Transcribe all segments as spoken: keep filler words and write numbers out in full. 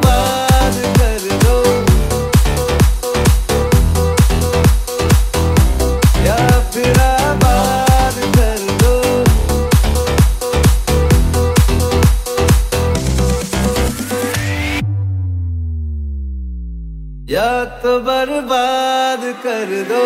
बर्बाद कर दो या फिर आबाद कर दो। या तो बर्बाद कर दो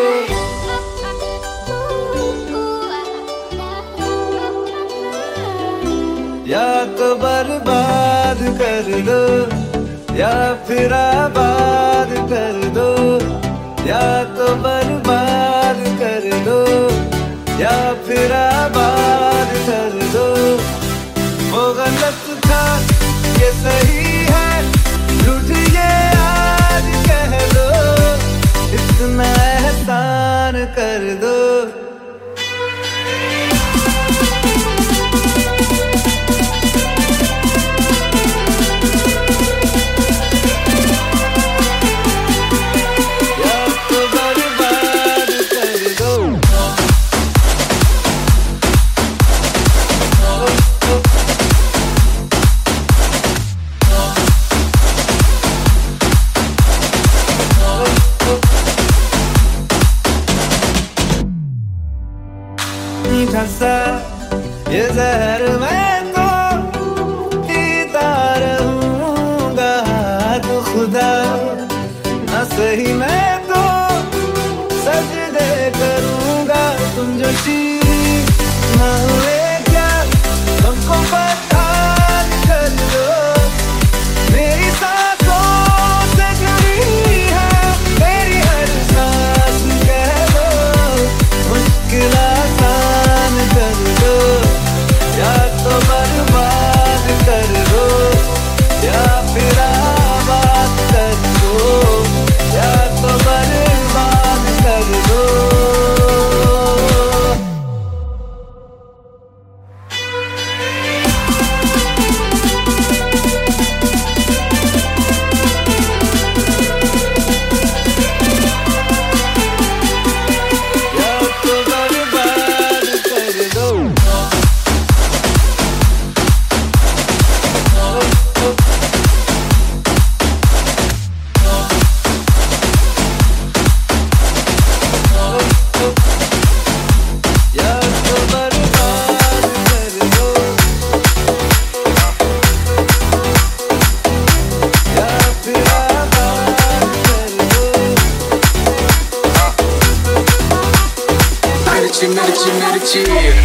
या तो बर्बाद कर दो या फिर आबाद कर दो। या तो बर्बाद कर दो या फिर आबाद कर दो। वो गलत था ये सही है झूठ ये आज कह दो। इतना एहसान कर दो। सा ये जहर मैं तो पीता रहूंगा तो खुदा न सही मैं तो सजदे करूंगा। तुम जो चीज न हुए क्या तुमको बर्बाद कर दो। मेरी सांसों से जुड़ी है मेरी हर सांस कह दो। मुश्किल कर दो या तो बर्बाद कर दो या फिर आबाद कर दो। या तो बर्बाद कर दो। Mirchi, mirchi,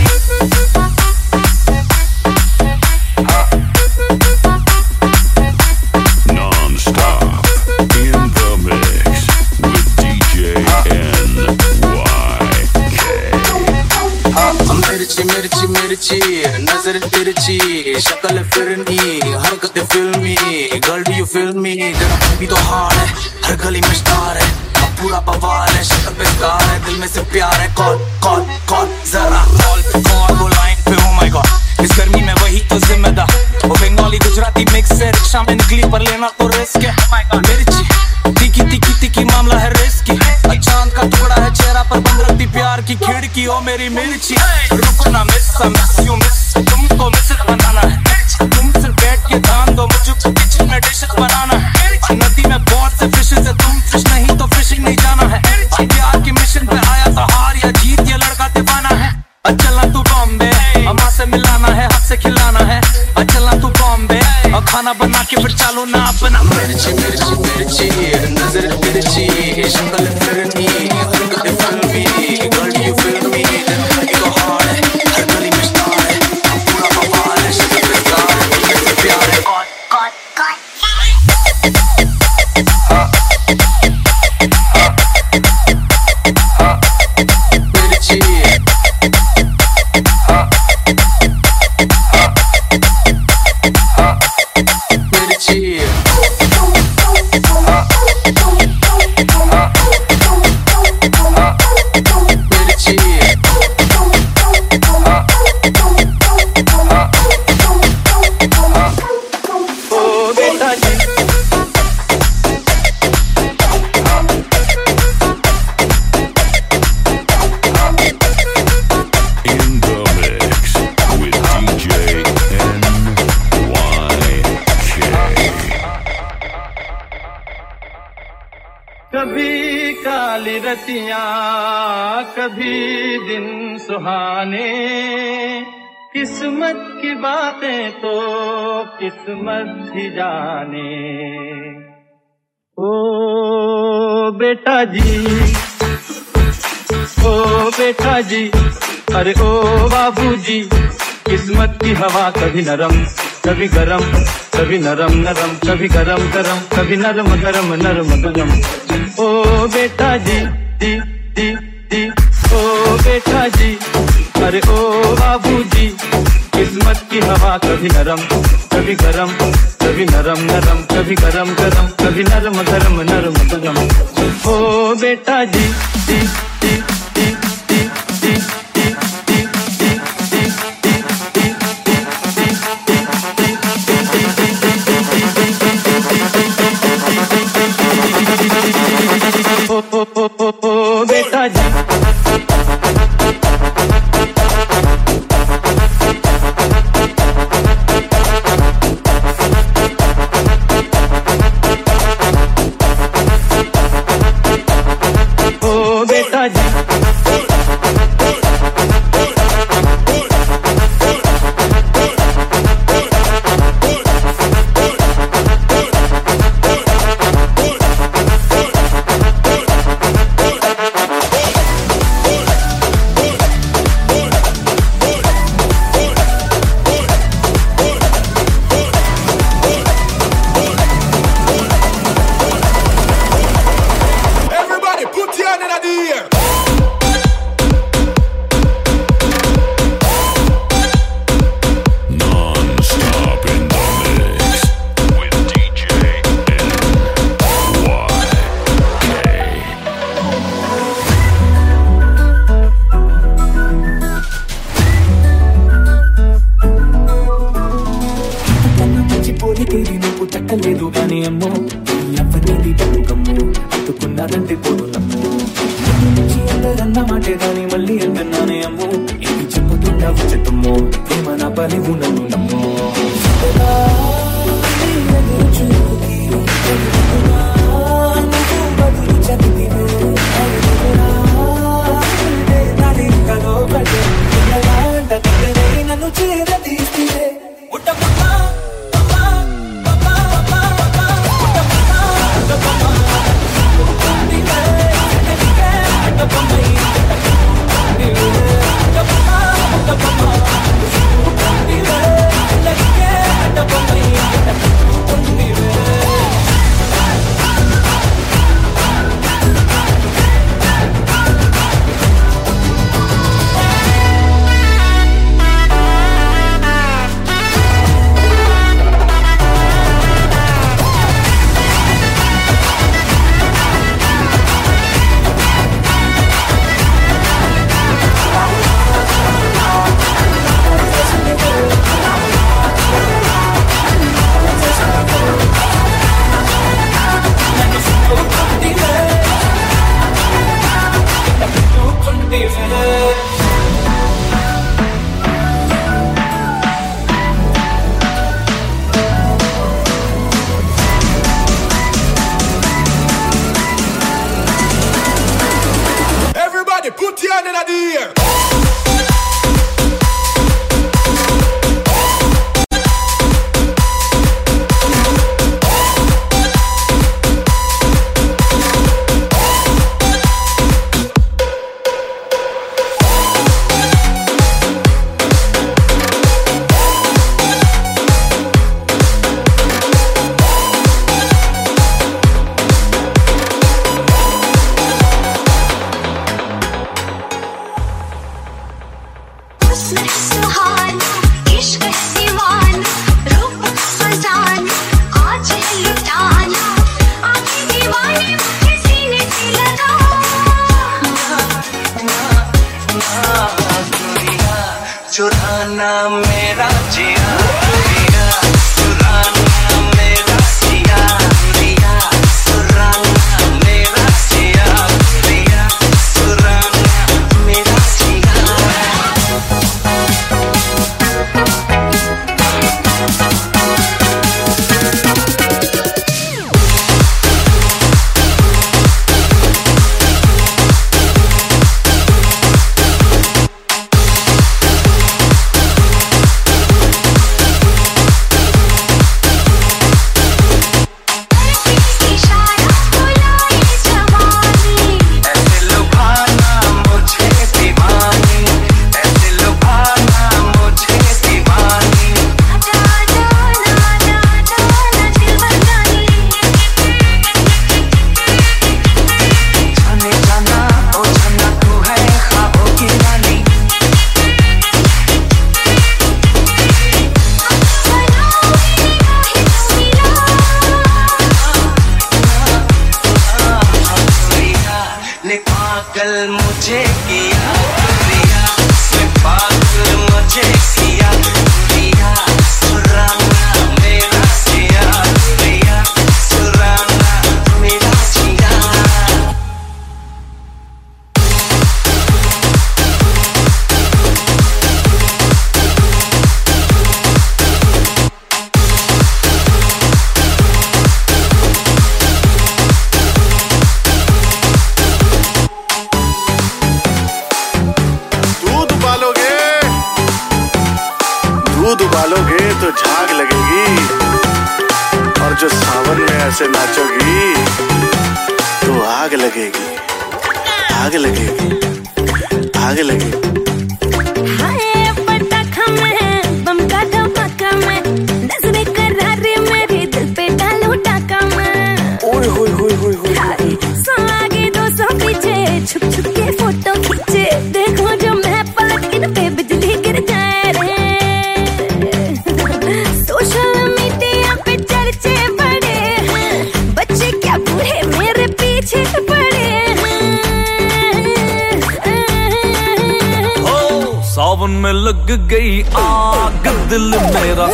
non-stop in the mix with D J N Y K. Mirchi, mirchi, mirchi, nazar tirchi, shakal firni, harkat filmi. Girl, do you feel me? Tera bhi to hard hai, har gali mein star hai. पूरा बवाल है शक्ल पे scar है दिल में से प्यार है। कॉल कॉल कॉल जरा कॉल पे कॉल वो लाइन पे। ओ माय गॉड इस गर्मी में वही तो जिम्मेदार। वो बंगाली गुजराती मिक्स है रिक्शा में निकली पर लेना तो रिस्क है। ओ माय गॉड मिर्ची तीखी तीखी तीखी मामला है रिस्की। चांद का टुकड़ा है चेहरा पर बंद रखती प्यार की खिड़की। ओ मेरी मिर्ची रुको ना मिस मिस यू मिस तुमको मिस बनाना है। तुम सिर्फ बैठ के ध्यान दो मुझको किचन में डिशेस बनाना है। नदी में बहुत से फिशेस है तुम फिश नहीं तो फिशिंग नहीं जाना है। प्यार के मिशन पे आया था हार या जीत ये लड़का दीवाना है। चलना तू बॉम्बे अम्मा से मिलाना है हाथ से खिलाना है। चलना तू बॉम्बे और खाना बना के फिर चालो ना अपना। मिर्ची मिर्ची मिर्ची नजर तिरछी शक्ल फिरनी हरकत फिल्मी। Girl do you feel me? तो हार्ड है हर गली में स्टार है पूरा बवाल है शक्ल पे स्टार है दिल में से प्यार है। कॉल कॉल कॉल कभी काली रतियां कभी दिन सुहाने, किस्मत की बातें तो किस्मत ही जाने। ओ बेटा जी, ओ बेटा जी, अरे ओ बाबूजी, किस्मत की हवा कभी नरम कभी गरम, कभी नरम नरम कभी गरम गरम, कभी नरम गरम नरम गरम। ओ बेटा जी जी जी जी, ओ बेटा जी, अरे ओ बाबूजी, किस्मत की हवा कभी नरम कभी गरम, कभी नरम नरम कभी गरम गरम, कभी नरम गरम नरम गरम। ओ बेटा जी जी जी जी जी जी जी जी जी ओ ओ ओ ओ ओ बेटा जी। चुराना मेरा जिया जिया, चुराना मेरा जिया जिया, चुराना मेरा जिया जिया, चुराना मेरा जिया। पागल मुझे किया दिया मैं पागल मुझे किया दिया चुराना मेरा जिया दिया चुराना मेरा जिया दूध उबालोगे तो झाग लगेगी और जो सावन में ऐसे नाचोगी तो आग लगेगी आग लगेगी आग लगेगी हाय पटाखा में बम का धमाका में नजरे करारे मेरे दिल पे डालो टाका में ओए होए होए होए होए सौ आगे दो सौ पीछे छुप छुप के फोटो खींचे देखो जो मैं पलट इन पे बिजली गिर जाए रे सोशल मीडिया पे चर्चे बड़े हैं बच्चे क्या बूढ़े मेरे पीछे पड़े हैं ओ सावन में लग गई आग दिल मेरा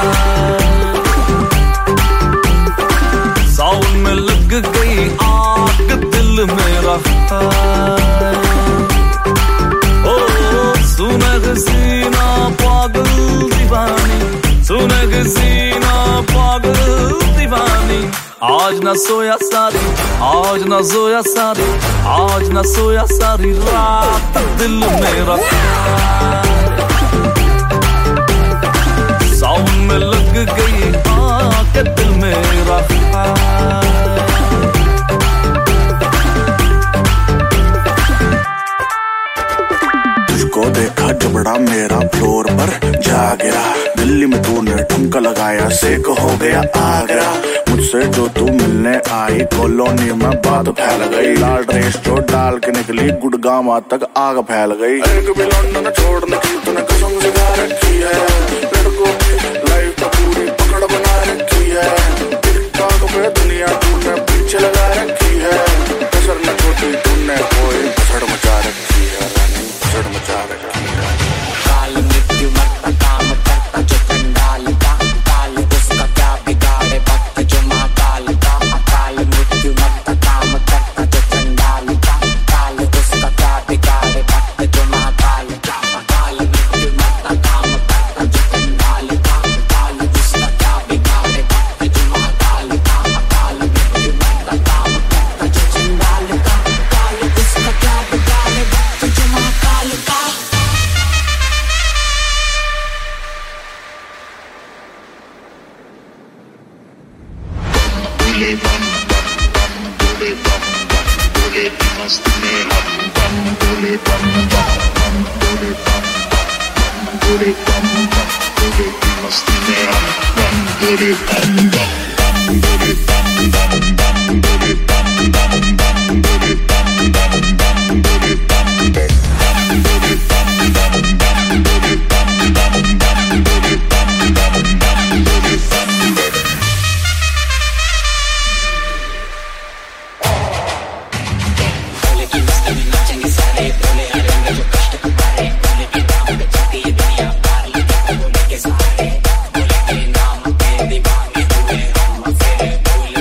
सावन में लग गई आग दिल मेरा ओ सुनग सीना पागल दीवानी सुनग सीना पागल दीवानी आज न सोया सारी आज न सोया सारी आज न सोया सारी रात दिल मेरा सावन में लग गई आके दिल मेरा तुझको देखा जबड़ा मेरा फ्लोर पर जा गया दिल्ली में तूने ठुमका लगाया सेक हो गया आगरा मुझसे जो तू मिलने आई कॉलोनी में बात फैल गई लाल ड्रेस जो डाल के निकली गुड़गांव तक आग फैल गई एक भी लौंडा न छोड़ने की तूने कसम सिखा रखी है लड़कों की लाइफ का पूरी पकड़ बना रखी है टिकटॉक पे दुनिया तूने पीछे लगा रखी है कसर न छोटी तूने कोई कसर मचा रखी है रानी कसर मचा रखी है काल मृत्यु मरता काम करता जो कंडाल का काल उसका क्या बिगाड़े भक्त जो महाकाल का काल मृत्यु मरता काम करता जो कंडाल का काल उसका क्या बिगाड़े भक्त जो महाकाल का काल मृत्यु मरता काम करता जो कंडाल का काल उसका क्या बिगाड़े भक्त जो महाकाल का काल मृत्यु मरता काम करता जो कंडाल का काल उसका क्या बिगाड़े भक्त जो महाकाल का बोले बम बम बम बोले बम बम बोले मस्त में हम बम बोले बम बम बम बोले बम बम बोले बम बम बोले मस्त में हम बम बोले बम बम बम बोले बम बम बम बोले बम बम बम बोले बम बम बम बोले बम बम बोले बम बम बम बोले बम बम बम बोले बम बम बम बोले बम बम बोले के नाम पे दीवाने हुए हम फिर बोले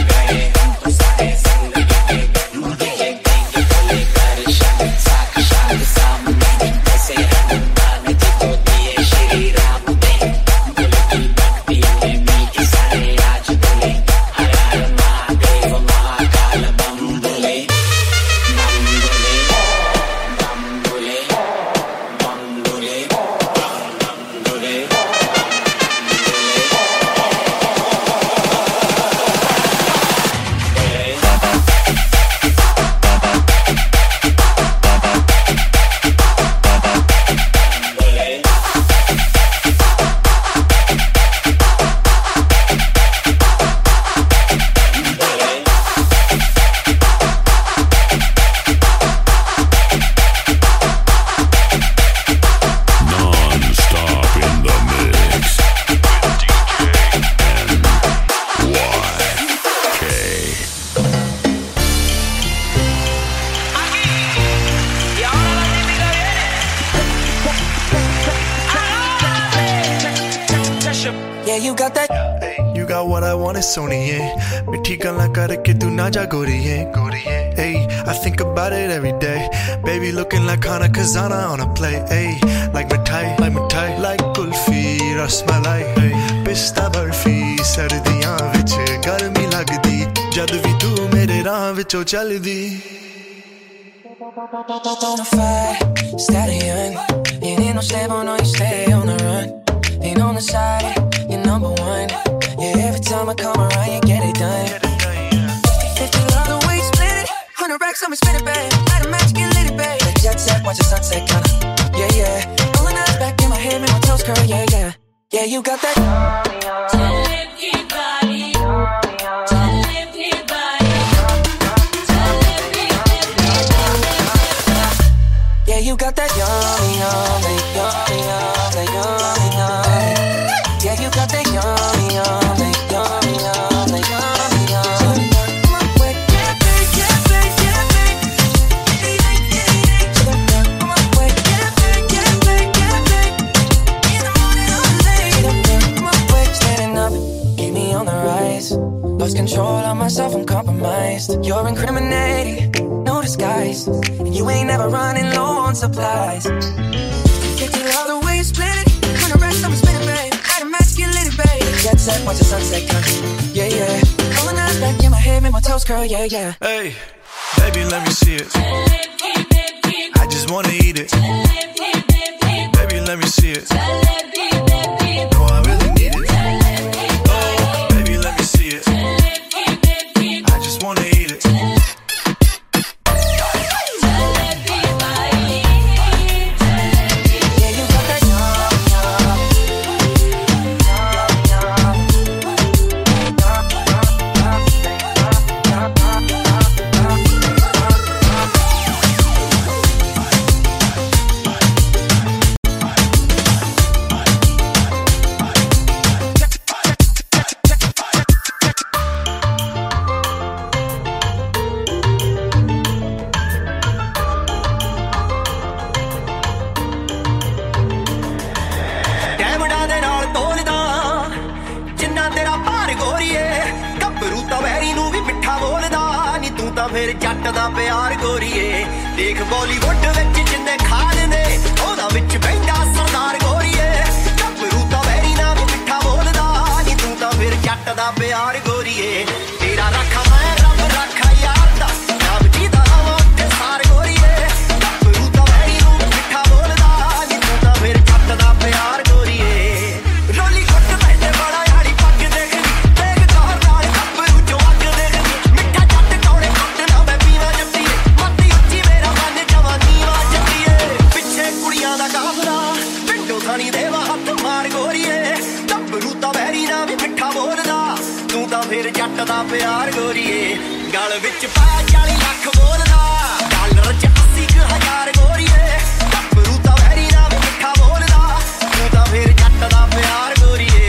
got what I want is सोनिए मिठी गल्ला करके तू ना जा गोरिए गोरिए hey I think about it every day baby looking like Hana Kazana on a play hey like mithai like mithai like kulfi rasmalai hey pista barfi sardiyan vich garmi lagdi jad vi tu mere raah vichon chaldi Bonafide stallion you need no stable no you stay on the run ain't on the side you're number one yeah every time I come around you get it done fifty love the way you split it one hundred racks on me spin it babe light a match get lit it babe the jet set watch the sunset kinda yeah yeah rolling eyes back in my head make my toes curl yeah yeah yeah you got that Celebrity body Celebrity body Yeah, you got that yummy, yummy, yummy, yummy, yummy, yummy. Yeah, you got that yummy, yummy, yummy, yummy, yummy, yummy. My way, yeah, babe, yeah, babe, yeah, babe. My way, yeah, babe, yeah, babe, yeah, babe. In the morning or late. My way, standing up, keep me on the rise. Lost control of myself, I'm compromised. You're incriminating, no disguise. And you ain't never running low on supplies. fifty love the way you split it. one hundred racks on me spin it, babe. Light a match, get lit it, babe. Jet set, watch the sunset come. Yeah, yeah. Rolling eyes back in my head, make my toes curl, yeah, yeah. Hey, baby, let me see it. I just wanna eat it. Baby, let me see it. No, I really need it. Oh, baby, let me see it. I just wanna eat it. ਫਿਰ ਜੱਟ ਦਾ ਪਿਆਰ ਗੋਰੀਏ ਦੇਖ ਬਾਲੀਵੁੱਡ ਵਿੱਚ ਜਿੰਨੇ ਖਾਨ ਨੇ ਉਹਦਾ ਵਿੱਚ ਬੈਠਾ ਸਰਦਾਰ ਗੋਰੀਏ ਗੱਭਰੂ ਤਾਂ ਵੈਰੀ ਨਾ ਵੀ ਮਿੱਠਾ ਬੋਲਦਾ ਨੀ ਤੂੰ ਤਾਂ ਫਿਰ ਜੱਟ ਦਾ ਪਿਆਰ ਗੋਰੀਏ ਤੇਰਾ ਰੱਖਾ ਮੈਂ ਰੱਬ ਰੱਖਾ ਯਾਰ ਦਾ ਨਾਮ ਜੀਦਾ ਹਵਾ ਉੱਤੇ ਸਾਰ ਗੋਰੀਏ ਗੱਭਰੂ ਤਾਂ ਵੈਰੀ ਨੂੰ ਮਿੱਠਾ ਬੋਲਦਾ ਨੀ ਤੂੰ ਤਾਂ ਫਿਰ ਜੱਟ ਦਾ ਪਿਆਰ ਗੋਰੀਏ ਰੋਲੀ ਘੁੱਟ ਬੈਠੇ ਬੜਾ ਯਾਰੀ ਪੱਗ ਦੇਖ ਦੇਖ ਗੌਰ ਨਾਲ ਗੱਭਰੂ ਚੋਂ ਅੱਗ ਦੇਖ ਮਿੱਠਾ ਜੱਟ ਕੌੜੇ ਦਾ ਕਾਫਲਾ ਪਿੰਡੋਂ ਥਾਣੀ ਦੇਵਾ ਹੱਥ ਮਾਰ ਗੋਰੀਏ ਗੱਭਰੂ ਤਾਂ ਵੈਰੀ ਨਾ ਵੀ ਮਿੱਠਾ ਬੋਲਦਾ ਤੂੰ ਤਾਂ ਫਿਰ ਜੱਟ ਦਾ ਪਿਆਰ ਗੋਰੀਏ ਗਲ ਵਿੱਚ ਪਾਇਆ ਚਾਲੀ ਲੱਖ ਬੋਲਦਾ ਡਾਲਰ ਚ ਅੱਸੀ ਕੁ ਹਜ਼ਾਰ ਗੋਰੀਏ ਗੱਭਰੂ ਤਾਂ ਵੈਰੀ ਨਾ ਵੀ ਮਿੱਠਾ ਬੋਲਦਾ ਤੂੰ ਤਾਂ ਫਿਰ ਜੱਟ ਦਾ ਪਿਆਰ ਗੋਰੀਏ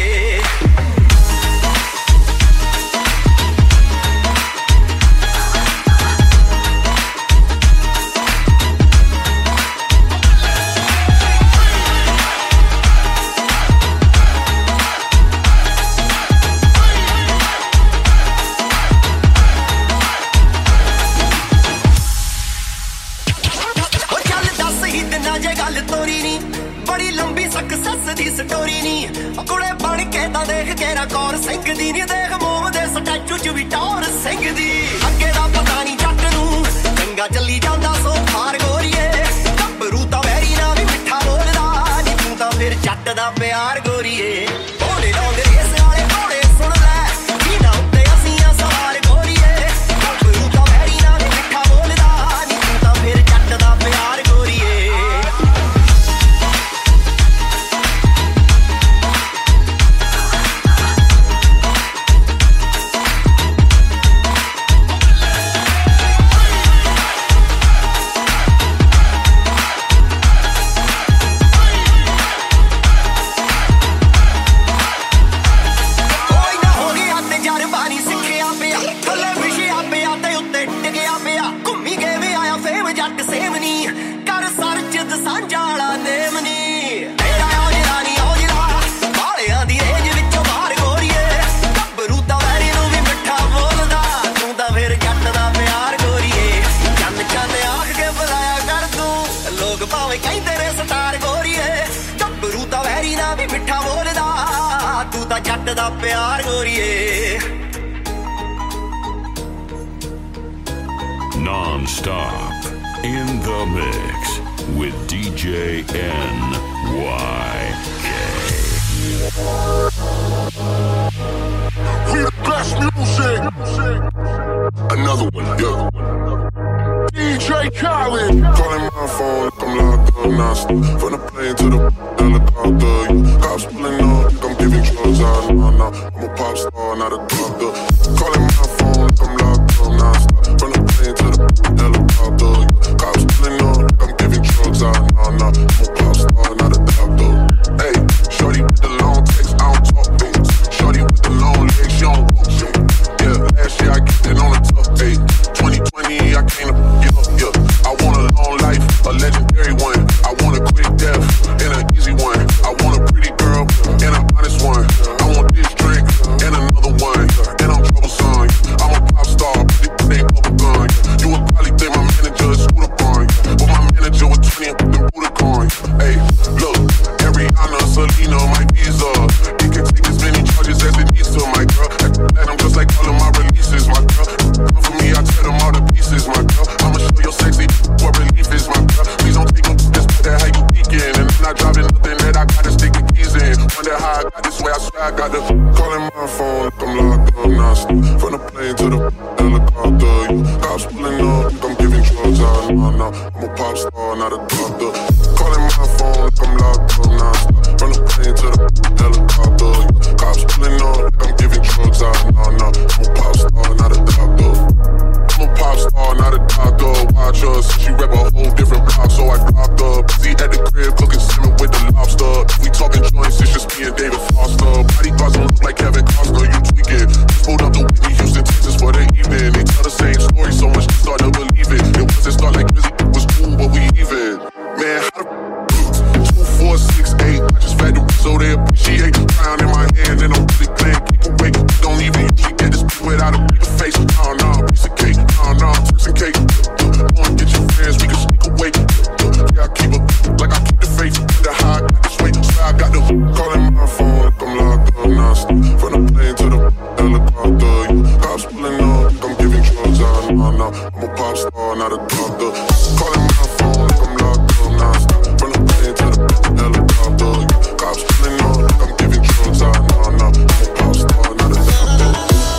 ਬੜੀ ਲੰਬੀ ਸਕਸੈਸ ਦੀ ਸਟੋਰੀ ਨੀ ਕੁੜੇ ਬਣ ਕੇ ਤਾਂ ਦੇਖ ਕੇਰਾ ਕੌਰ ਸਿੰਘ ਦੀ ਨੀ ਦੇਖ ਮੋਮ ਦੇ ਸਟੈਚੂ ਚ ਵੀ ਟੌਰ ਸਿੰਘ ਦੀ ਅੱਗੇ ਦਾ ਪਤਾ ਨੀ ਜੱਟ ਨੂੰ ਚੰਗਾ ਚੱਲੀ ਜਾਂਦਾ ਸੋ ਖਾਰ ਗੋਰੀਏ ਗੱਭਰੂ ਤਾਂ ਵੈਰੀ ਨਾ ਵੀ ਮਿੱਠਾ ਬੋਲਦਾ ਨੀ ਤੂੰ ਤਾਂ ਫਿਰ ਜੱਟ ਦਾ ਪਿਆਰ ਗੋਰੀਏ ਭੋਲੇ ਲੋਕ ਰੇਸ ਵਾਲੇ ਘੋੜੇ ਸੁਣ ਲੈ ਜੀਨਾ ਉੱਤੇ ਅਸੀਂ ਆ ਸਵਾਰ ਗੋਰੀਏ ਗੱਭਰੂ ਤਾਂ ਵੈਰੀ ਨਾ ਵੀ ਮਿੱਠਾ ਬੋਲਦਾ ਨੀ ਤੂੰ ਤਾਂ ਫਿਰ ਜੱਟ ਦਾ ਪਿਆਰ ਗੋਰੀਏ दा प्यार गोरिए Non-stop in the mix with D J N Y K. We the best music. Another one, yeah. D J Khaled. Calling my phone like I'm locked up non-stop. From the plane to the helicopter. Cops pulling up, I'm giving drugs out. Nah, nah, I'm a pop star, not a doctor. Calling my phone like I'm locked up non-stop. From the plane to the helicopter. Cops pulling up, I'm giving drugs out. Nah, nah, I'm a pop star, not a doctor. Hey, shorty with the long text, I don't talk things. Shorty with the long legs, she don't walk shit. Yeah, last year I get it on the tough day. twenty twenty, I came up, yeah, yeah. I want a long life, a legendary one. I want a quick death and an easy one. I want a pretty girl and an honest one. I want this drink and another one. And I'm troublesome. I'm a pop star, but they up a gun. You would probably think my manager is scooter on. But my manager was twenty and put them Budokan. Hey, look, Ariana, Selena, my visa. It can take as many charges as it needs to, my girl. And I'm just like all of my releases, my girl. Come for me, I tear them all to pieces, my girl. I'ma show you sexy what relief is, my girl. Please don't take no just put that how you peeking. And I'm not driving nothing that I gotta stick the keys in. Wonder how I got this way, I swear I got the calling my phone like I'm locked up non-stop. From the plane to the helicopter. Cops pulling up, I'm giving drugs out. Nah, nah, I'm a pop star, not a doctor. Calling my phone like I'm locked up non-stop. From the plane to the helicopter. Cops pulling up, I'm giving drugs out. Nah, nah, I'm a pop star, not a doctor. I'm a pop star, not a doctor. Watch her, she rep a whole different block, so I dropped her. Busy at the crib, cooking salmon with the lobster. We talking joints, it's just me and David Foster. Body thoughts don't look like Kevin Costner, you tweaking. Just pulled up to Whitney Houston, Texas for the evening. They tell the same story so much, you start to believe it. It wasn't start like busy, it was cool, but we even. Man, how the two, four, six, eight. I just fed them so they appreciate. Crown in my hand and I'm really playing. Keep awake, don't even usually get this without a big face. Nah, nah, piece of cake. Nah, nah, Turks and cake. Go and get your friends, we can sneak away. Yeah, I keep it like I keep the faith. The high, I just wait. So I got the calling my phone like I'm locked up non-stop. From the plane to the helicopter. Cops pulling up, I'm giving drugs out. Nah, nah, I'm a pop star, not a doctor. Calling my phone like I'm locked up non-stop. From the plane to the helicopter. Cops pulling up, I'm giving drugs out. Nah, nah, I'm a pop star, not a doctor.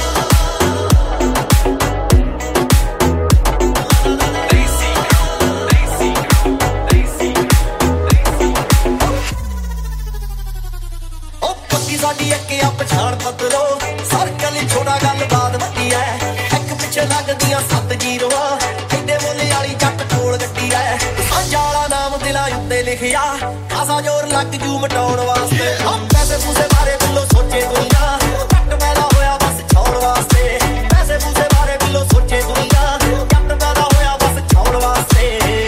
ਸਾਡੀ ਅੱਗੇ ਆ ਪਛਾਣ ਪਤਰੋ circle ਛੋੜਾ ਗੱਲ ਬਾਤ ਵੱਡੀ ਐ ਇੱਕ ਪਿੱਛੇ ਲੱਗਦੀਆਂ ਸੱਤ ਜੀਰੋਆਂ ਐਡੇ ਮੁੱਲ ਵਾਲੀ ਜੱਟ ਕੋਲ ਗੱਡੀ ਐ ਸਾਂਝਾ ਵਾਲਾ ਨਾਮ ਦਿਲਾਂ ਉੱਤੇ ਲਿਖਿਆ ਖਾਸਾ ਜ਼ੋਰ ਲੱਗ ਜੂ ਮਟਾਉਣ ਵਾਸਤੇ ਪੈਸੇ ਪੂਸੇ ਬਾਰੇ ਬਿੱਲੋ ਸੋਚੇ ਦੁਨੀਆ ਜੱਟ ਪੈਦਾ ਹੋਇਆ ਬਸ ਛਾਉਣ ਵਾਸਤੇ ਪੈਸੇ ਪੂਸੇ ਬਾਰੇ ਬਿੱਲੋ ਸੋਚੇ ਦੁਨੀਆ ਜੱਟ ਪੈਦਾ ਹੋਇਆ ਬਸ ਛਾਉਣ ਵਾਸਤੇ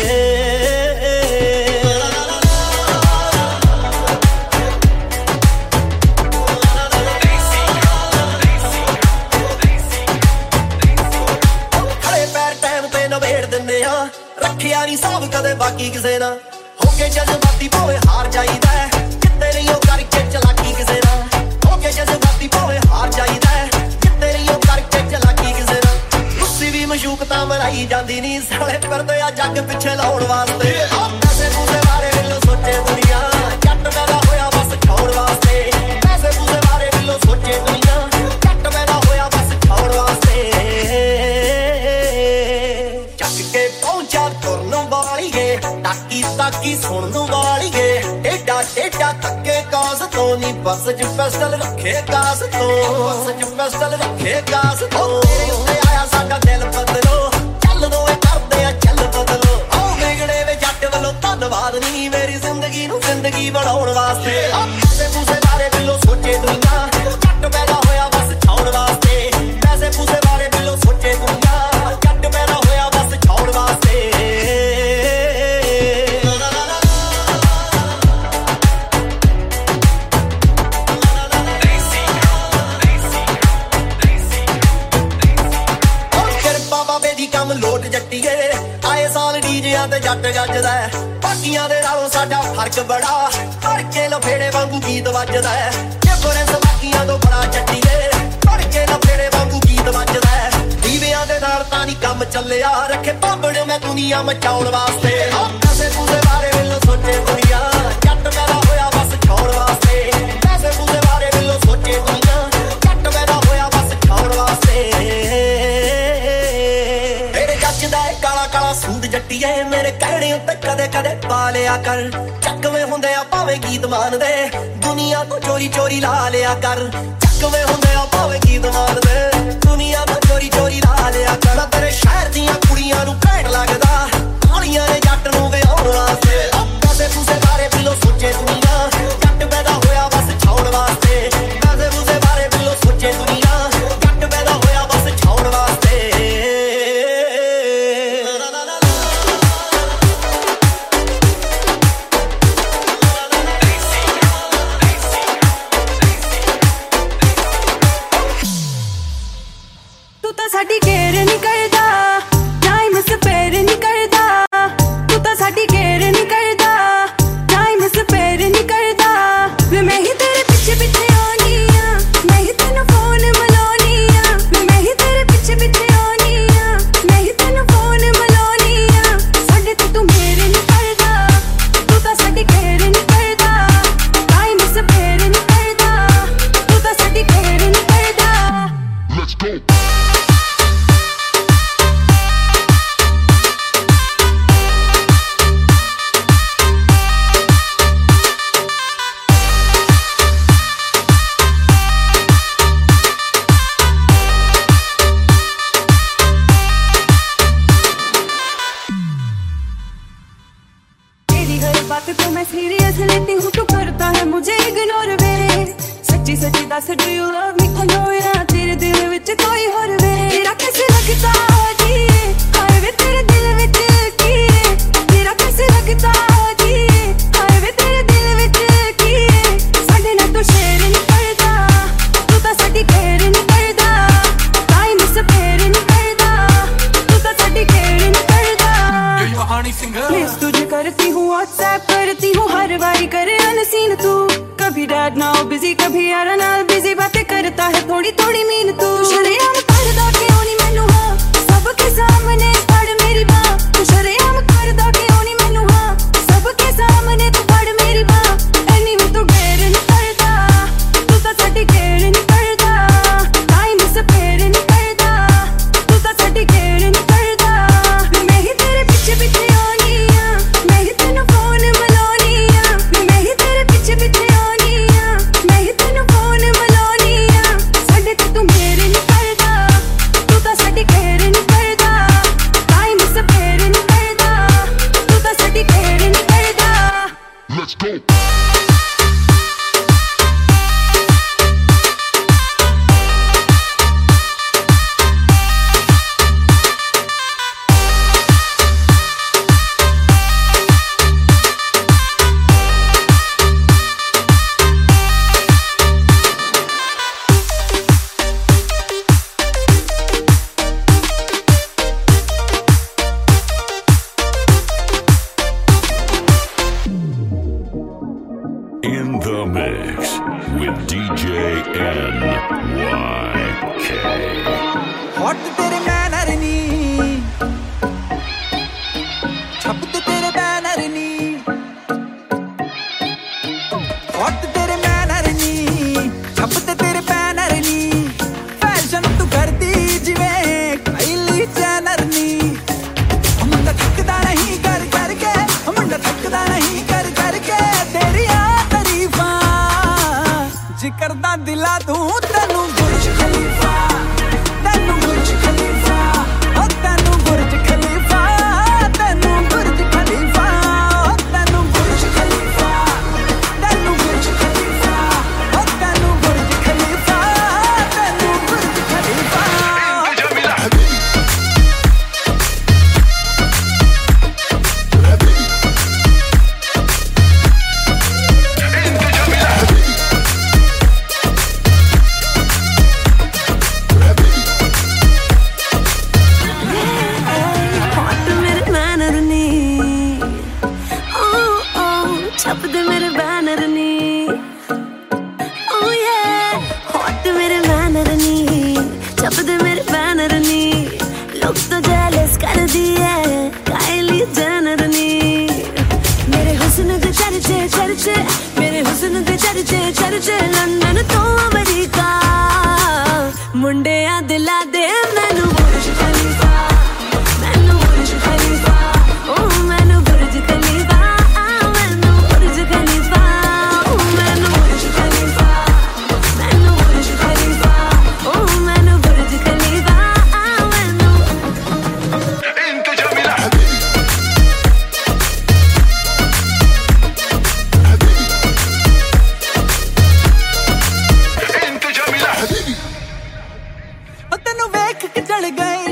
ਰੱਖਿਆ ਨੀ ਸਾਬ ਕਦੇ ਬਾਕੀ ਕਿਸੇ ਨਾਲ ਹੋ ਕੇ ਜਜ਼ਬਾਤੀ ਭਾਵੇਂ ਹਾਰ ਜਾਈਦਾ ਕਿਤੇ ਨਹੀਂ ਉਹ ਕਰਕੇ ਚਲਾਕੀ ਕਿਸੇ ਨਾਲ ਹੋ ਕੇ ਜਜ਼ਬਾਤੀ ਭਾਵੇਂ ਹਾਰ ਜਾਈਦਾ ਕਿਤੇ ਨਹੀਂ ਉਹ ਕਰਕੇ ਚਲਾਕੀ ਕਿਸੇ ਨਾਲ ਤੁਸੀਂ ਵੀ ਮਸ਼ੂਕ ਤਾਂ ਮਰਾਈ ਜਾਂਦੀ ਨਹੀਂ ਸਾਲੇ ਫਿਰਦੇ ਆ ਜੱਗ ਪਿੱਛੇ ਲਾਉਣ ਵਾਸਤੇ ਪੈਸੇ ਪੂਸੇ ਬਾਰੇ ਬਿੱਲੋ ਸੋਚੇ ਦੁਨੀਆ ਜੱਟ ਪੈਦਾ ਹੋਇਆ ਬਸ ਖਾਉਣ ਵਾਸਤੇ ਪੈਸੇ ਪੂਸੇ ਬਾਰੇ ਬਿੱਲੋ ਸੋਚੇ ਦੁਨੀਆ ਜੱਟ ਪੈਦਾ ਹੋਇਆ ਬਸ ਖਾਉਣ ਵਾਸਤੇ ਚੱਕ ਕੇ ਪਹੁੰਚਾ ਤੁਰਨ ਵਾਲੀਏ ਤਾਕੀ ਤਾਕੀ ਸੁਣਨ ਵਾਲੀਏ ਏਡਾ ਏਡਾ ਥੱਕੇ ਕਾਸ ਤੋਂ ਨੀ ਬਸ ਚ ਫੈਸਲ ਰੱਖੇ ਕਾਸ ਤੋਂ ਬਸ ਚ ਫੈਸਲ ਰੱਖੇ ਕਾਸ ਤੋਂ ਤੇਰੇ ਉੱਤੇ ਆਇਆ ਸਾਡਾ ਦਿਲ ਬਦਲੋ ਚੱਲ ਦੋਏ ਕਰਦੇ ਆ ਚੱਲ ਬਦਲੋ ਆਹ ਵਿਗੜੇ ਵੇ ਜੱਟ ਵੱਲੋਂ ਧੰਨਵਾਦ ਨੀ ਮੇਰੀ ਜ਼ਿੰਦਗੀ ਨੂੰ ਜ਼ਿੰਦਗੀ ਬਣਾਉਣ ਵਾਸਤੇ ਪੈਸੇ ਪੂਸੇ ਬਾਰੇ ਬਿੱਲੋ ਸੋਚੇ ਦੁਨੀਆ ਜੱਟ ਪੈਦਾ ਹੋਇਆ ਬਸ ਛਾਉਣ ਵਾਸਤੇ ਪੈਸੇ ਪੂਸੇ ਬਾਰੇ ਬਿੱਲੋ ਸੋਚੇ ਦੁਨੀਆ ਜੱਟ ਪੈਦਾ ਹੋਇਆ ਬਸ ਛਾਉਣ ਵਾਸਤੇ ਕੰਮ ਲੋਟ ਜੱਟੀਏ ਆਏ ਸਾਲ ਡੀਜਿਆਂ ਤੇ ਜੱਟ ਗੱਜਦਾ ਬਾਕੀਆਂ ਦੇ ਨਾਲੋਂ ਸਾਡਾ ਫਰਕ ਬੜਾ ਫੜ ਕੇ ਲਫੇੜੇ ਵਾਂਗੂ ਗੀਤ ਵੱਜਦਾ ਡਿਫਰੈਂਸ ਬਾਕੀਆਂ तो बड़ा चट्टीए पड़के ना फेरे वांगू गीत वजदा दीवियां दे नाल तां नी काम चलिया रखे भांबड़ मैं दुनिया मचाउण वास्ते पैसे पूसे बारे वेलो सोचे दुनिया जट मेरा होया बस छाउण वास्ते पैसे पूसे बारे वेलो सोचे दुनिया जट मेरा होया बस छाउण वास्ते मेरे जचदा काला काला सूट जट्टीए मेरे कहणे उत्ते कदे कदे पा लिया कर चकवे हुंदे आ भावें गीत मानदे दुनिया तो चोरी चोरी ला लिया कर चकवे हुंदे आ भावें गीत मानदे दुनिया तो चोरी चोरी ला लिया कर तेरे शहर दियां कुड़ियां नूं घैंट लगदा कालियां ने जट नूं विआउण वास्ते पैसे पूसे बारे बिलो सोचे दुनिया जट पैदा होया बस छाउण वास्ते पैसे पूसे बारे बिलो सोचे दुनिया जट पैदा होया बस छाउण वास्ते साडी केयर नहीं करदा टाइम स्पेयर नहीं करदा तू तो साडी केयर नहीं करदा टाइम स्पेयर नहीं करदा वे मैं ही तेरे पीछे पीछे आनी आ मैं ही तेनू फोन मिलानी आ मैं ही तेरे पीछे पीछे आनी आ मैं ही तेनू फोन मिलानी आ साडे ते तू मेरे नहीं करदा तू तो साडी केयर नहीं करदा टाइम स्पेयर नहीं करदा तू तो साडी केयर नहीं करदा Let's go. बात को मैं सीरियस लेती हूँ तू करता है मुझे इग्नोर वे सच्ची सच्ची दस डू यू लव मी खोलो यार तेरे दिल विच कोई और वे तेरा कैसे लगता जी हाय वे तेरे दिल विच की तेरा कैसे लगता जी हाय वे तेरे दिल विच की साडे नाल तू शेयर नहीं करदा तू तो साडी केयर नहीं करदा टाइम स्पेयर नहीं करदा तू तो साडी केयर नहीं करदा यो हनी सिंगर प्लीज तुझे करती हूँ व्हाट्सएप करती हूँ हर बारी करे अनसीन तू कभी डैड नाउ बिजी कभी यार नाल बिजी बातें करता है थोड़ी थोड़ी मीन तू शर्म करदा क्यों नहीं मैनू हाँ सबके सामने पड़ मेरी बाँ तू शर्म करदा क्यों नहीं मैनू हाँ सबके सामने तू पड़ मेरी बाँ एनीवे तू केयर नहीं करदा तू तो साडी केयर नहीं करदा टाइम स्पेयर नहीं करदा तू तो साडी केयर नहीं करदा मैं ही तेरे पीछे पीछे आनी आ मैं ही तेनू फोन मिलानी आ मैं ही तेरे पीछे पीछे आनी आ मैं ही तेनू फोन मिलानी आ साडे ते तू मेरे नहीं करदा तू तो साडी केयर नहीं करदा टाइम स्पेयर नहीं करदा तू तो साडी केयर नहीं करदा Let's go.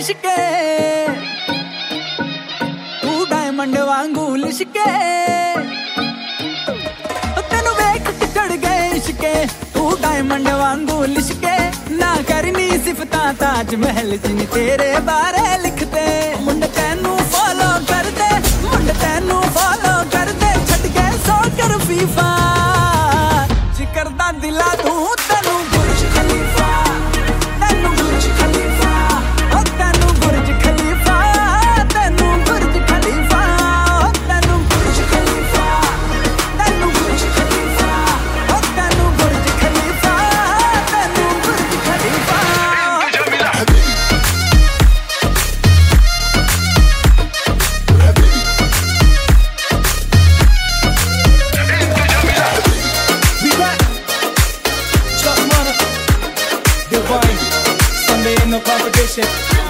लिशके तू डायमंड वांगू लिशके तेनू वेख के चढ़ गए इश्के तू डायमंड वांगू लिशके ना करनी सिफता ताज महल जिन तेरे बारे लिखते मुंड तेनू फॉलो कर दे मुंड तेनू फॉलो कर दे छट गए सो कर फीफा जिकर दा दिला तू तेनू बुर्ज खलीफा तेनू बुर्ज खलीफा ओ तेनू बुर्ज खलीफा तेनू बुर्ज खलीफा ओ तेनू बुर्ज खलीफा तेनू बुर्ज खलीफा ओ तेनू बुर्ज खलीफा तेनू बुर्ज खलीफा No competition.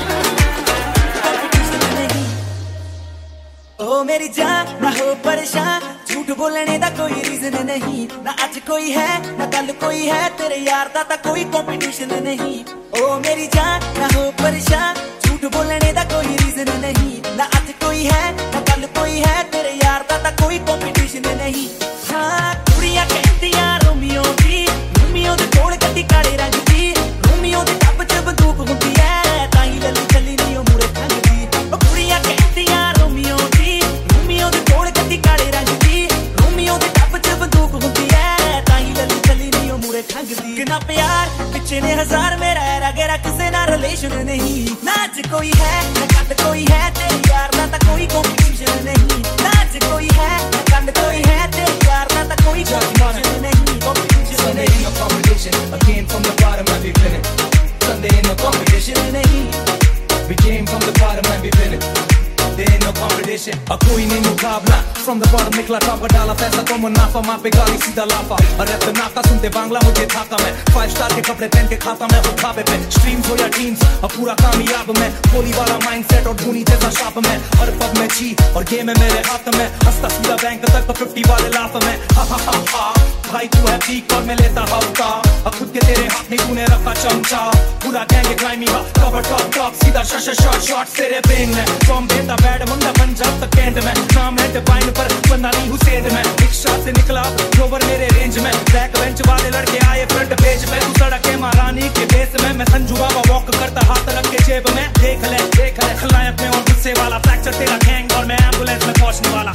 ओ मेरी जान ना हो परेशान झूठ बोलने दा कोई रीजन नहीं ना आज कोई है ना कल कोई है तेरे यार दा ता कोई कंपटीशन नहीं ओ मेरी जान ना हो परेशान झूठ बोलने दा कोई रीजन नहीं ना आज कोई है ना कल कोई है तेरे यार दा ता कोई कंपटीशन नहीं हाँ कुड़ियां कहतियां रोमियो दी रोमियो दे कोल कदी काले रंग दी रोमियो दे टप च बंदूक हुंदी है ताई लली चली नी ओ मुरे खंगदी ओ कुड़ियां कहतियां रोमियो दी रोमियो दे कोल कदी काले रंग दी रोमियो दे टप च बंदूक हुंदी है ताई लली चली नी ओ मुरे खंगदी कितना प्यार पिछे ने हजार मेरा है रगेरा किसे ना रिलेशन नहीं नाच कोई है ना कद कोई है तेरे यार दा ता कोई कंपटीशन नहीं नाच कोई है ना कद कोई है तेरे यार दा ता कोई कंपटीशन नहीं कंपटीशन नहीं no competition I came from the bottom and we winning Sunday ain't no competition नहीं we came from the bottom and we winning there ain't no competition a कोई नहीं मुकाबला from the bottom निकला top डाला पैसा तो मुनाफा मां पे गाली सीधा लाफा और रैप पे नाका सुनते बांग्ला मुझे थाका मैं फाइव स्टार के कपड़े पहन के खाता मैं वो खाबे पे स्ट्रीम्स हो या टीम्स अब पूरा कामयाब मैं गोली वाला माइंडसेट और धोनी जैसा शाप में हर पब में जी और गेम है मेरे हाथ में हंसता सीधा बैंक तक तो फिफ्टी वाले लाफ में हा हा हा हा भाई तू है पीक और मैं लेता हफ्ता अब खुद के तेरे हाथ में तूने रखा चमचा पूरा गैंग ग्राइमी हा कवर टॉप टॉप सीधा शॉट शॉट शॉट तेरे पेन में फ्रॉम बेटा बैड मुंडा पंजाब तक कैंड में नाम है डिवाइन पर बंदा नहीं हुसैन में एक शॉट से निकला रोवर मेरे रेंज में बैक बेंच वाले लड़के आए फ्रंट पेज पे तू सड़क के महारानी के बेस में मैं संजू बाबा वॉक करता हाथ रख के जेब में देख ले देख ले खलायक में और गुस्से वाला फ्रैक्चर तेरा गैंग और मैं एम्बुलेंस में पहुंचने वाला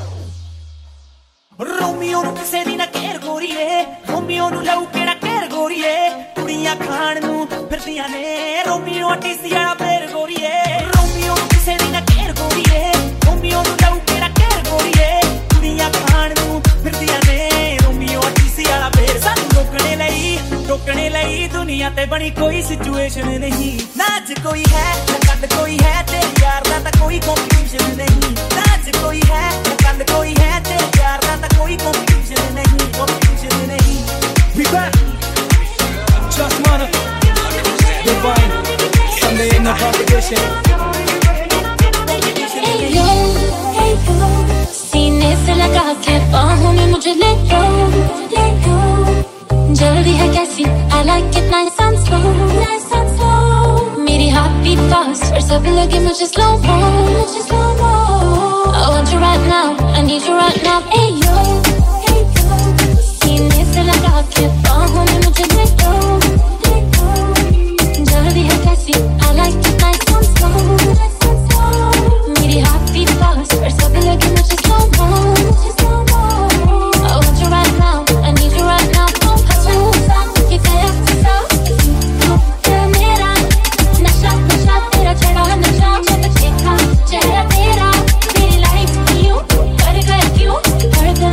रोमियो नु किसे दी ना केर गोरीए रोमियो नु लऊ केड़ा केर गोरीए कुड़ियां खान नु फिरदियां ने रोमियो टीसी वाला पेर गोरीए रोमियो नु किसे दी ना केर गोरीए रोमियो नु लऊ केड़ा केर गोरीए कुड़ियां खान नु फिरदियां ने रोमियो टीसी वाला पेर सानू रोकने लई रोकने लई दुनिया ते बनी कोई सिचुएशन नहीं नाच कोई है ना कद कोई है तेरे यार दा ता कोई कंपटीशन नहीं नाच कोई है ना कद कोई है तेरे यार दा ता कोई कंपटीशन नहीं कंपटीशन नहीं we back just wanna divine Sunday in the competition hey yo hey yo सीने से लगा के बाहों में मुझे ले लो ले लो जल्दी है कैसी I like it nice and slow nice and slow मेरी हाथ बीट fast और सब लगे मुझे slow mo मुझे slow mo I want you right now I need you right now hey yo hey yo सीने से लगा के बाहों में मुझे ले लो ले लो जल्दी है कैसी I like it nice and slow nice and slow मेरी हाथ बीट fast और सब लगे मुझे slow mo मुझे slow mo I want you right now I need you right now कि गया सा तू मेरा नशा नशा तेरा चढ़ा नशा जब देखा चेहरा तेरा तेरी लाइफ क्यों कर गया क्यों कर गया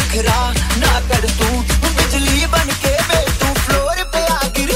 नखरा ना कर तू बिजली बन के बे तू फ्लोर पे आ गिर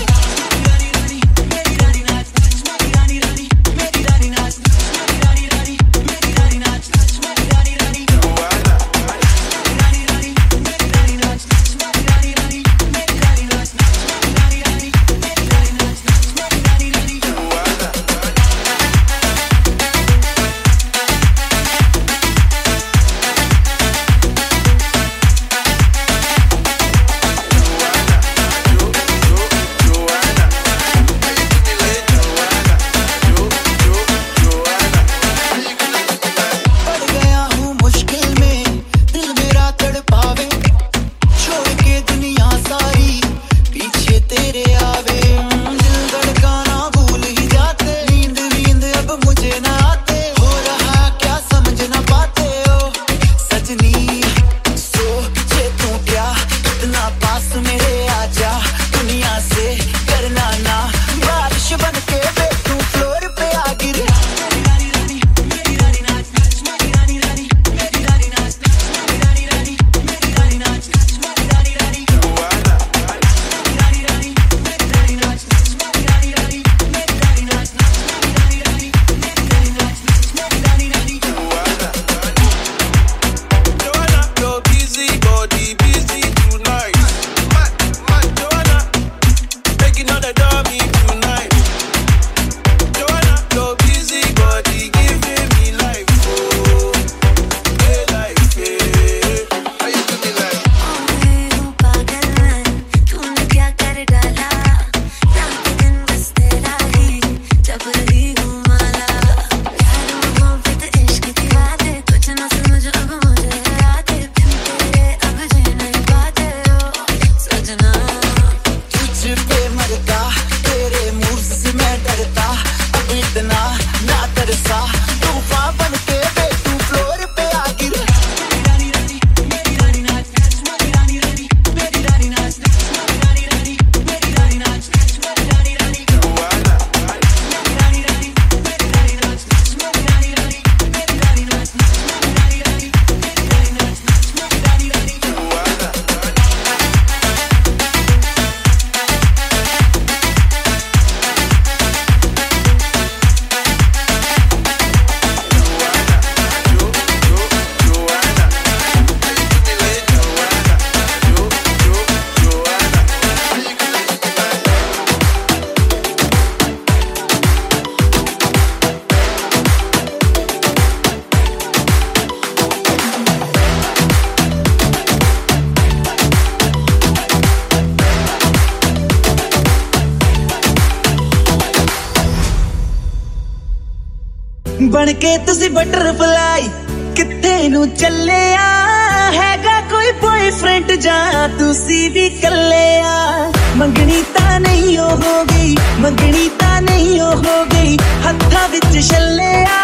बनके तुसी बटरफ्लाई किथे नू चलिया हैगा कोई बॉयफ्रेंड जा तुसी भी कलिया मंगनी ता नहीं हो गई मंगनी ता नहीं हो गई हत्था विच छलिया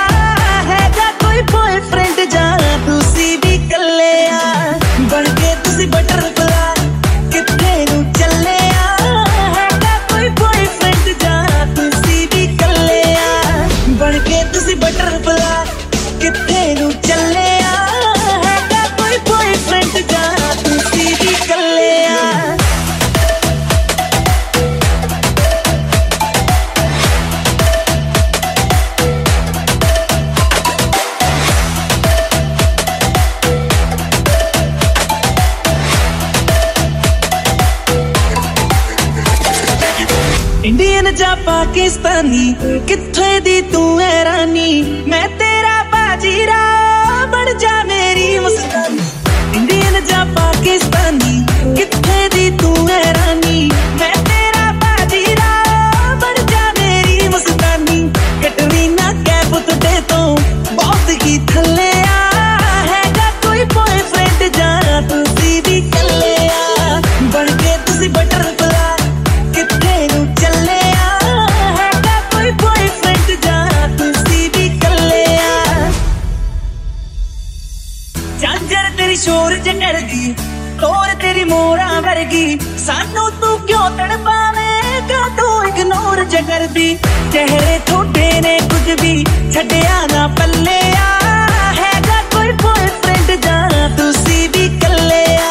हैगा कोई बॉयफ्रेंड जा तुसी भी कलिया बनके तुसी बटरफ्लाई किथे नू चलिया हैगा कोई बॉयफ्रेंड जा तुसी भी कलिया बनके तुसी बटरफ्लाई किथे नू चलिया हैगा कोई बॉयफ्रेंड जा तुसी भी कलिया इंडियन जा पाकिस्तानी किथे दी तू है रानी मैं तेरा बाजीरा बन जा मेरी मस्तानी इंडियन जा पाकिस्तानी किथे दी तू है रानी मैं तेरा बाजीरा बन जा मेरी मस्तानी कटरीना कैफ तुझे तो बहुत ही थले हैगा कोई बॉयफ्रेंड जा तुसी भी कलिया बनके तुसी बटरफ्लाई किथे नू चलिया हैगा कोई बॉयफ्रेंड जा तुसी भी कलिया झांझर तेरी शोर जगड़दी तोर तेरी मोरा वर्गी सानू तू क्यों तड़पावेगा तू इग्नोर जगरदी चेहरे थोड़े ने कुछ भी छड़िया ना पल्लिया हैगा कोई बॉयफ्रेंड जा तुसी भी कलिया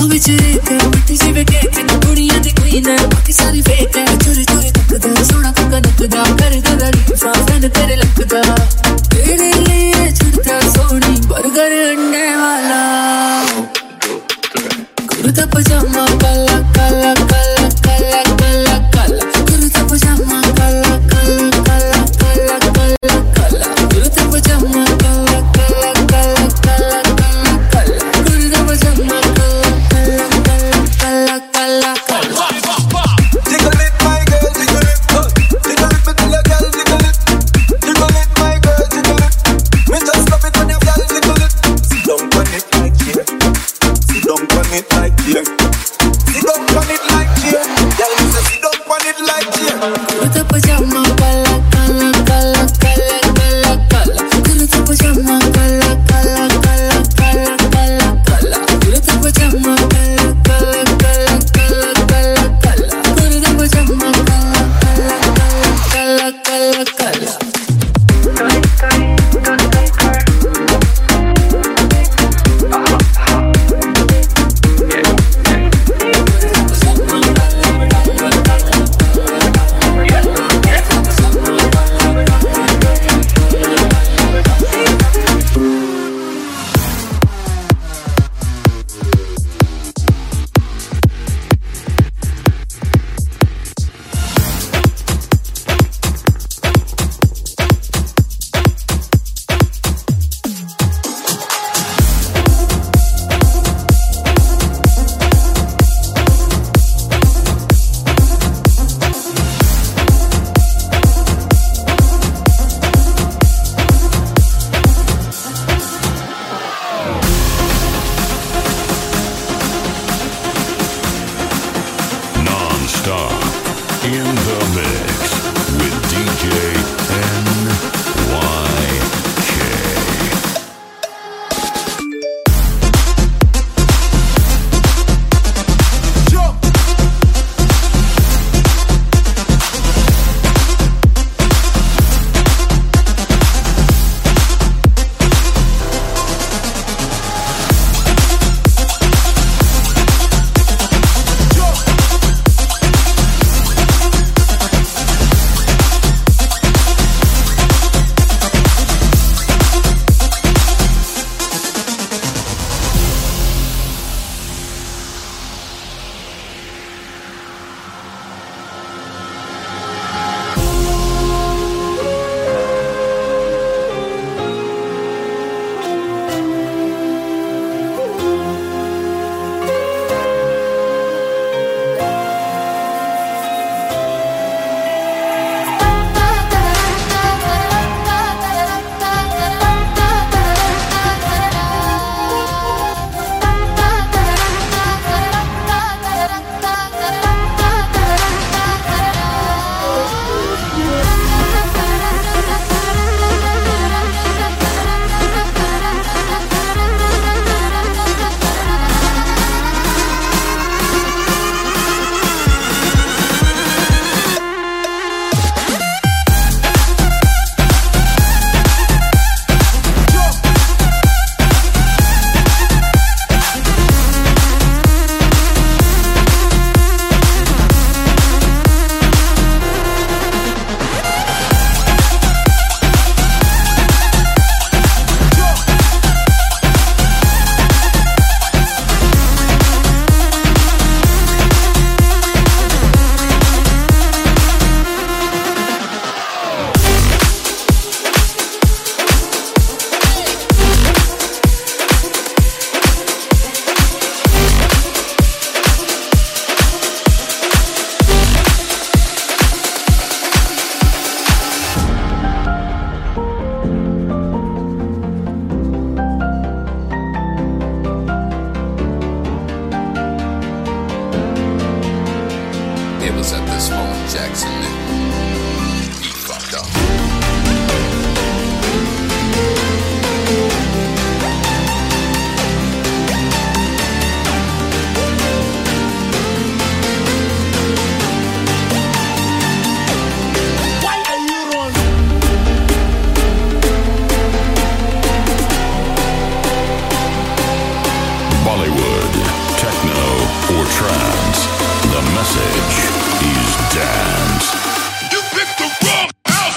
आंखों में चेहरे मिट्टी सी वे केक ना दुनिया दी क्वीन है बाकी सारी फेक है चोरी चोरी तकदा सोना का नकदा कर दे तारीफा फैन तेरे लगदा तेरे लिए छुड़ता सोनी बर्गर अंडे वाला कुर्ता पजामा काला काला काला काला काला काला कुर्ता पजामा काला काला काला काला काला काला कुर्ता पजामा काला काला काला काला काला काला कुर्ता पजामा काला काला काला काला Jiggle it, my girl, jiggle it, jiggle it, jiggle it, girl, jiggle it, jiggle it, my girl, jiggle it. Me just love it when you girl jiggle it. Sit down on it like here, sit down on it like here, sit down on it like here. Girl, me say sit down on it like here. Kurta पजामा काला काला काला काला काला काला कुर्ता पजामा काला काला काला काला काला काला कुर्ता पजामा काला काला काला काला काला काला कुर्ता पजामा काला काला काला काला Non-stop in the mix with D J N Y K. Bollywood, techno, trance. The message is dance. You picked the wrong house.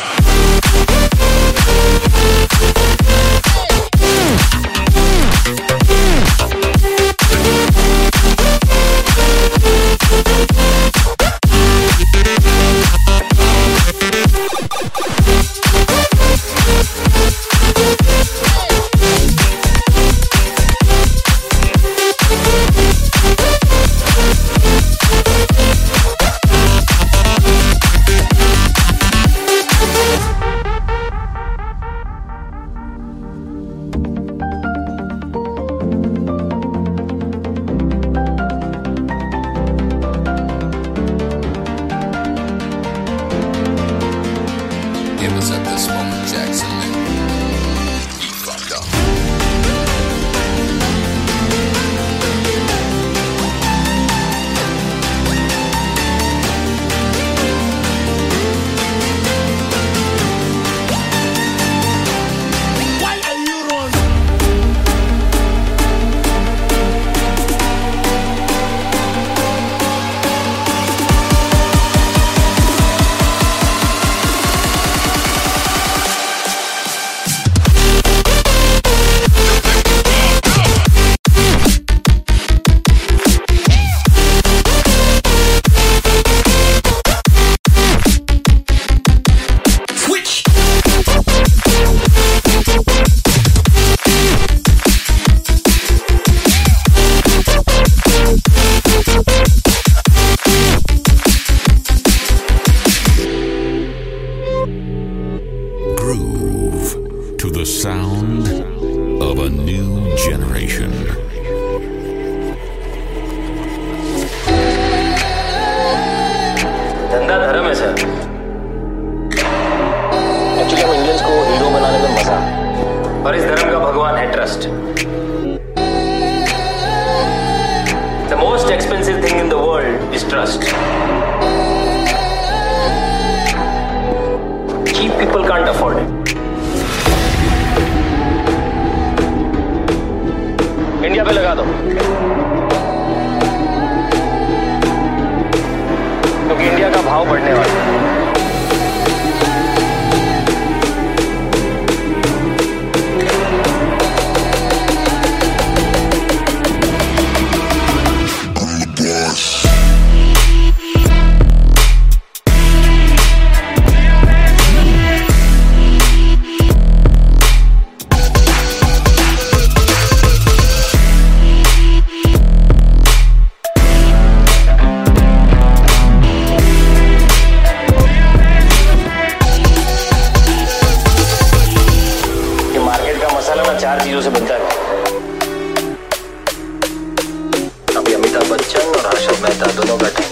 अभी अमिताभ बच्चन और हर्षद मेहता दोनों का